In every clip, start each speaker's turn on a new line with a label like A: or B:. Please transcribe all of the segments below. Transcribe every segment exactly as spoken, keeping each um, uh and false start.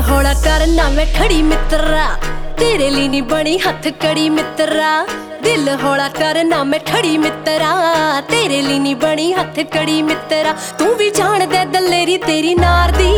A: हौला करना मैं खड़ी मित्रा, तेरे लिए नहीं बनी हथ कड़ी मित्रा। दिल हौला करना मैं खड़ी मित्रा, तेरे लिए नहीं बनी हथ कड़ी मित्रा। तू भी जान दे दलेरी तेरी नार दी।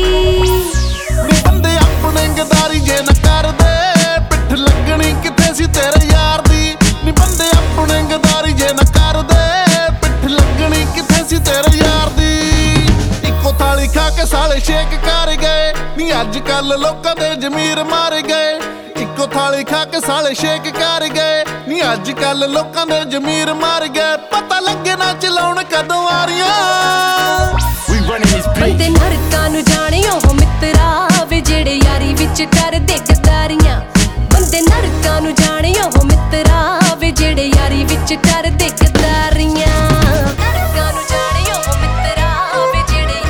B: बंदे अपने गदारी जे न कर दे, पिठ लगनी किथे सी तेरे यार दी। नी बंदे अपने गदारी जे न कर दे, पिठ लगनी किथे सी तेरे यार दी। इको थाली खा के साले शेक कर गए, नी अज कल लोकां दे जमीर मार गए। इको थाली खा के साले शेक कर गए, नी अज कल लोकां दे जमीर मार गए। पता लगे ना चलाउण कदों आ रहियां।
A: बंदे नरकां नूं जाणे ओह मित्रा, वे जेड़े यारी विच कर दे गदारियां। बंदे नरकां नूं जाणे ओह मित्रा, वे जेड़े यारी विच कर दे गदारियां। नरकां नूं जाणे ओह मित्रा, वे जेड़े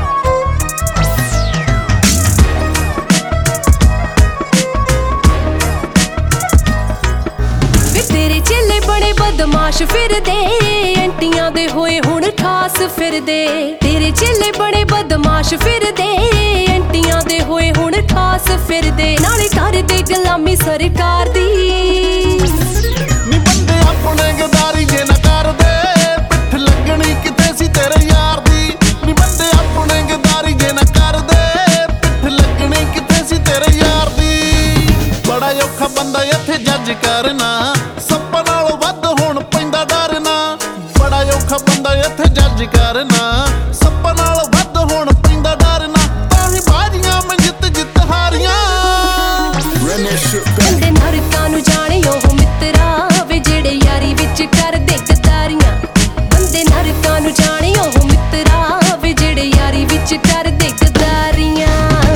A: वे तेरे चेले बड़े बदमाश फिरदे, एंटियां दे होए हुण खास फिरदे। तेरे चेले बड़े बदमाश फिरदे, एंटियां दे होए हुण खास फिरदे। नाले करदे गुलामी सरकार दी।
B: नी बंदे अपने गदारी जे न कर दे, पिठ लगनी किथे सी तेरे यार दी। नी बंदे अपने गदारी जे न कर दे, पिठ लगनी किथे सी तेरे यार दी। बड़ा औखा बंदा इत्थे जज करना, सप्पां नालों वध हुण पैंदा डरना। बड़ा औखा बंदा इत्थे जज करना, सप्पां नालों वध हुण पैंदा डरना। ताही बाजियां मैं जित जित हारियां।
A: बंदे नरकां नूं जाणे ओह मित्रा, वे जेड़े यारी विच कर दे गदारियां। बंदे नरकां नूं जाणे ओह मित्रा, वे जेड़े यारी विच कर दे गदारियां।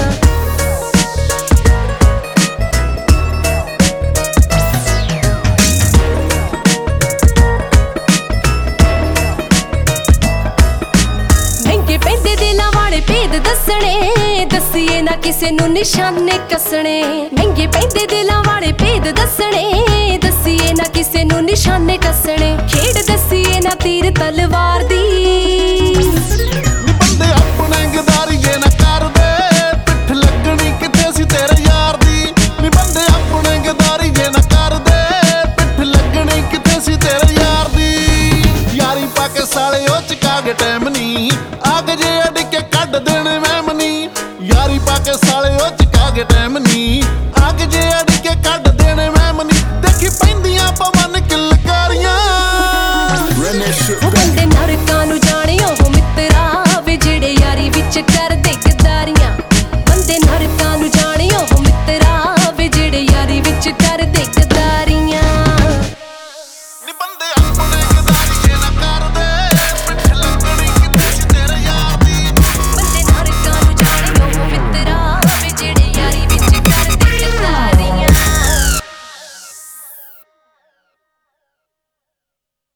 A: महंगे पैंदे दिलां वाले भेद दसणे, दसीए ना किसे नूं निशाने कसणे। महंगे पैंदे दिलां वाले भेद दसणे, दसीए ना किसे नूं निशाने कसणे। खेड दसीए ना तीर तलवार दी।
B: नी बंदे अपने गदारी जे न कर दे, पिठ लगनी किथे सी तेरे यार दी। नी बंदे अपने गदारी जे न कर दे, पिठ लगनी किथे सी तेरे यार दी। यारी पाके साले ओ चका के टैम नी, आग जे अड़ के कढ देने मैमनी। यारी पाके साले ओ चका के टैम नी, आग जे अड़ के कढ देने मैमनी। देखी पैंदियां पवन किलकारियां।
A: बंदे नरकां नूं जाणे ओह मित्रा, वे जेड़े यारी विच कर दे गदारियां। बंदे नरकां